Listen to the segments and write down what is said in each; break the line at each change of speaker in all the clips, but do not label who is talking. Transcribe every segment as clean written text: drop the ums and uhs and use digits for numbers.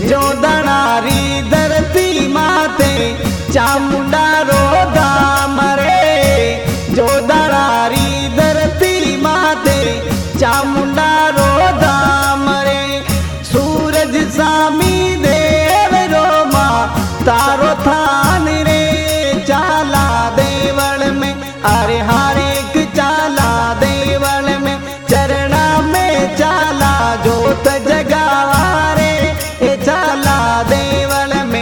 जो दणारी धरती माते चामुंडा रो धाम रे। जो दणारी धरती माते चामुंडा रो धाम रे। सूरज सामी देव रो माँ तारो थान रे। चाला देवल में अरे हर एक चाला देवल में चरणा में चाला जोत जगावा रे। ए चाला देवल में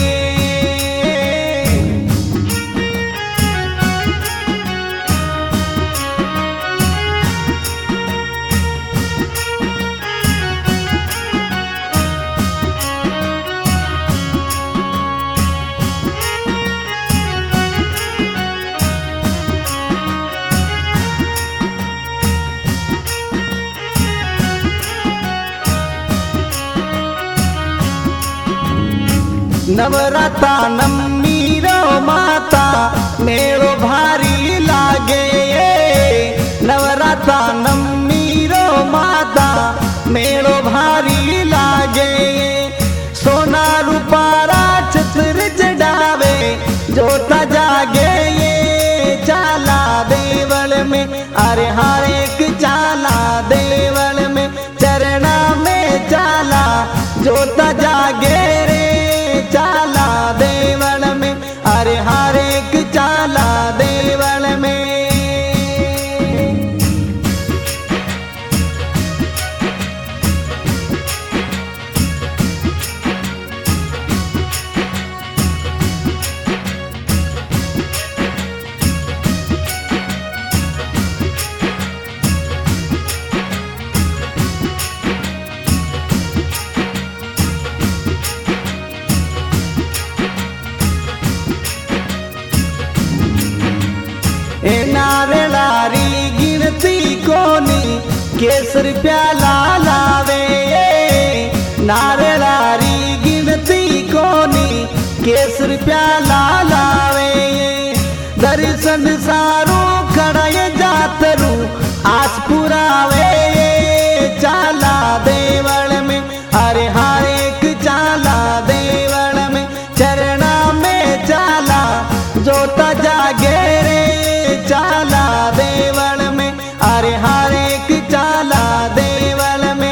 नवराता नम्मी रो माता मेरो भारी लागे। नवराता नम्मी रो माता मेरो भारी लागे। सोना रूपारा छत्र चढ़ावे जोता जागे। ये चाला देवल में अरे हर एक चाला देवल में चरणा में चाला जोता जागे रे। चाला देवल में अरे हर एक चाला देवल में। ए नारळारी गिनती कोनी केसर प्याला लावे। नारळारी गिनती कोनी केसर प्याला लावे। दर्शन सारो खड़ाए जातरू आस पुरावे। चाला देवल में अरे हर एक चाला देवल में चरणा में चाला जोता जागे रे। चाला देवल में अरे हर एक चाला देवल में।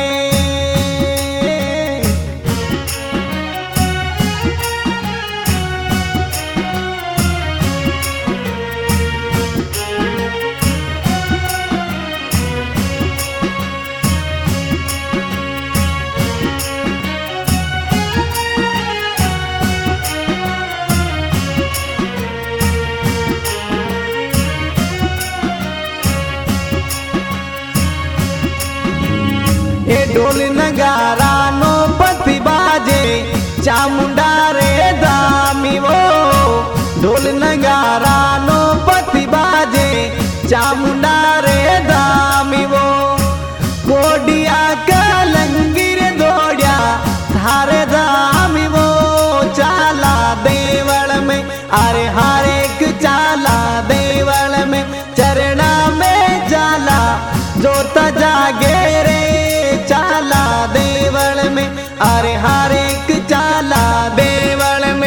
ए ढोल नगारा नो पति बाजे चामुंडा रे दामी वो। ढोल नगारा नो पति बाजे चामुंडा रे दामी वो। कोडिया कलंगिर दौड़िया थारे दामी वो। चाला देवल में अरे हर एक चाला देवल में चरणा में चाला जोता जागे रे। चाला देवल में अरे हर एक चाला देवल में।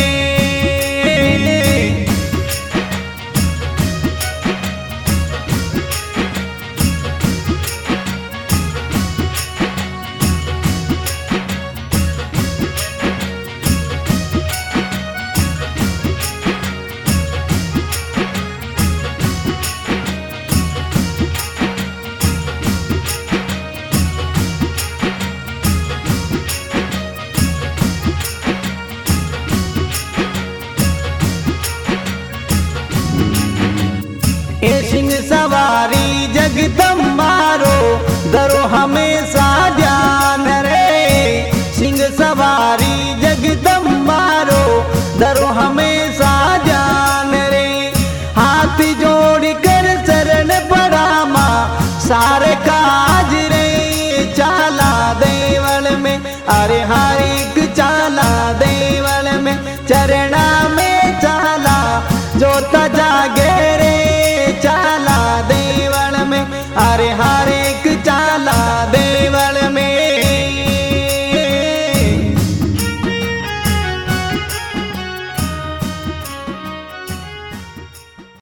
ए सिंह सवारी जगदम्बारो दरो हमेशा ध्यान रे। सिंह सवारी जगदम्बारो दरो हमेशा ध्यान रे। हाथ जोड़ कर शरण पड़ामा सारे काज रे। चाला देवल में अरे हर एक चाला देवल में चरणा में चाला जोता जागे रे। चाला देवल में अरे हर